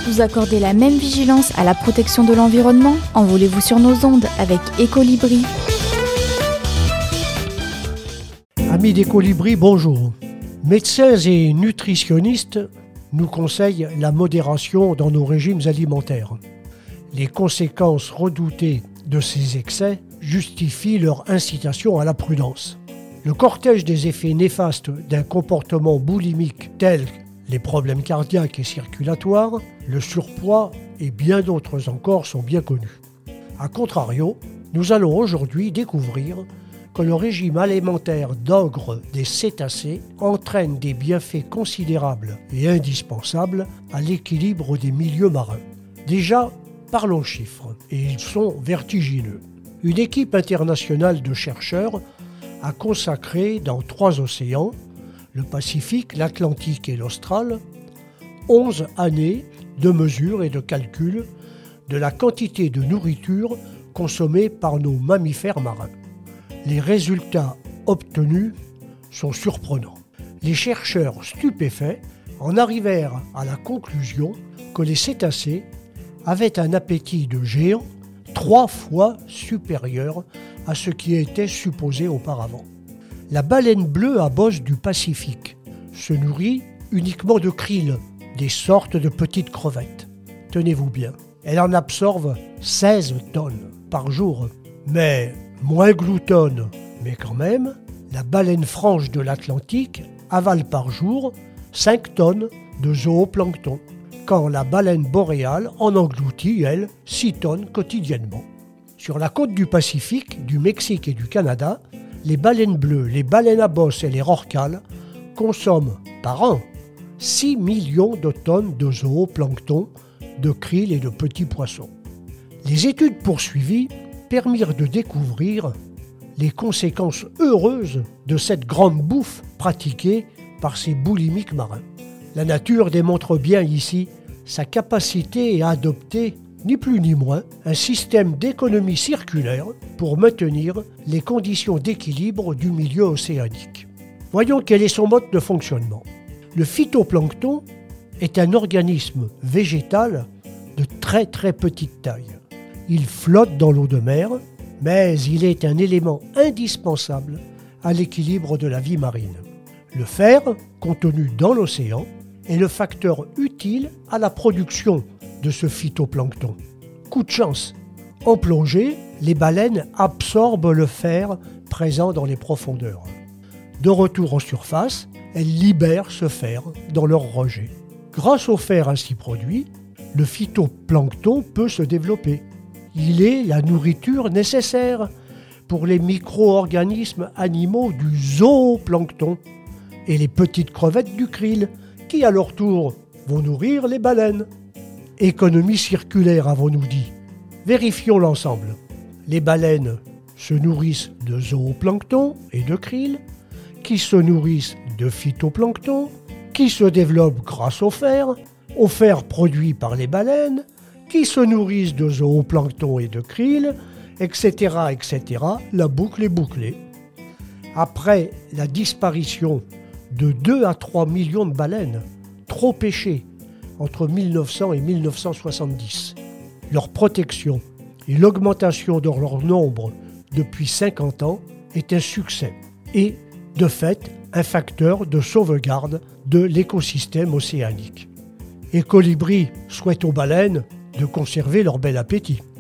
Vous accordez la même vigilance à la protection de l'environnement? Envolez-vous sur nos ondes avec Ecolibri. Amis d'Ecolibri, bonjour. Médecins et nutritionnistes nous conseillent la modération dans nos régimes alimentaires. Les conséquences redoutées de ces excès justifient leur incitation à la prudence. Le cortège des effets néfastes d'un comportement boulimique tel les problèmes cardiaques et circulatoires, le surpoids et bien d'autres encore sont bien connus. A contrario, nous allons aujourd'hui découvrir que le régime alimentaire d'ogre des cétacés entraîne des bienfaits considérables et indispensables à l'équilibre des milieux marins. Déjà, parlons chiffres, et ils sont vertigineux. Une équipe internationale de chercheurs a consacré dans 3 océans, le Pacifique, l'Atlantique et l'Austral, 11 années de mesures et de calculs de la quantité de nourriture consommée par nos mammifères marins. Les résultats obtenus sont surprenants. Les chercheurs stupéfaits en arrivèrent à la conclusion que les cétacés avaient un appétit de géant 3 fois supérieur à ce qui était supposé auparavant. La baleine bleue à bosse du Pacifique se nourrit uniquement de krill, des sortes de petites crevettes. Tenez-vous bien, elle en absorbe 16 tonnes par jour, mais moins gloutonne. Mais quand même, la baleine franche de l'Atlantique avale par jour 5 tonnes de zooplancton, quand la baleine boréale en engloutit, elle, 6 tonnes quotidiennement. Sur la côte du Pacifique, du Mexique et du Canada, les baleines bleues, les baleines à bosse et les rorquals consomment par an 6 millions de tonnes de zooplancton, de krill et de petits poissons. Les études poursuivies permirent de découvrir les conséquences heureuses de cette grande bouffe pratiquée par ces boulimiques marins. La nature démontre bien ici sa capacité à adopter, ni plus ni moins, un système d'économie circulaire pour maintenir les conditions d'équilibre du milieu océanique. Voyons quel est son mode de fonctionnement. Le phytoplancton est un organisme végétal de très très petite taille. Il flotte dans l'eau de mer, mais il est un élément indispensable à l'équilibre de la vie marine. Le fer, contenu dans l'océan, est le facteur utile à la production de ce phytoplancton. Coup de chance, en plongée, les baleines absorbent le fer présent dans les profondeurs. De retour en surface, elles libèrent ce fer dans leur rejet. Grâce au fer ainsi produit, le phytoplancton peut se développer. Il est la nourriture nécessaire pour les micro-organismes animaux du zooplancton et les petites crevettes du krill, qui à leur tour vont nourrir les baleines. Économie circulaire, avons-nous dit. Vérifions l'ensemble. Les baleines se nourrissent de zooplancton et de krill, qui se nourrissent de phytoplancton, qui se développent grâce au fer produit par les baleines, qui se nourrissent de zooplancton et de krill, etc., etc. La boucle est bouclée. Après la disparition de 2 à 3 millions de baleines, trop pêchées, entre 1900 et 1970, leur protection et l'augmentation de leur nombre depuis 50 ans est un succès et, de fait, un facteur de sauvegarde de l'écosystème océanique. Ecolibri souhaite aux baleines de conserver leur bel appétit.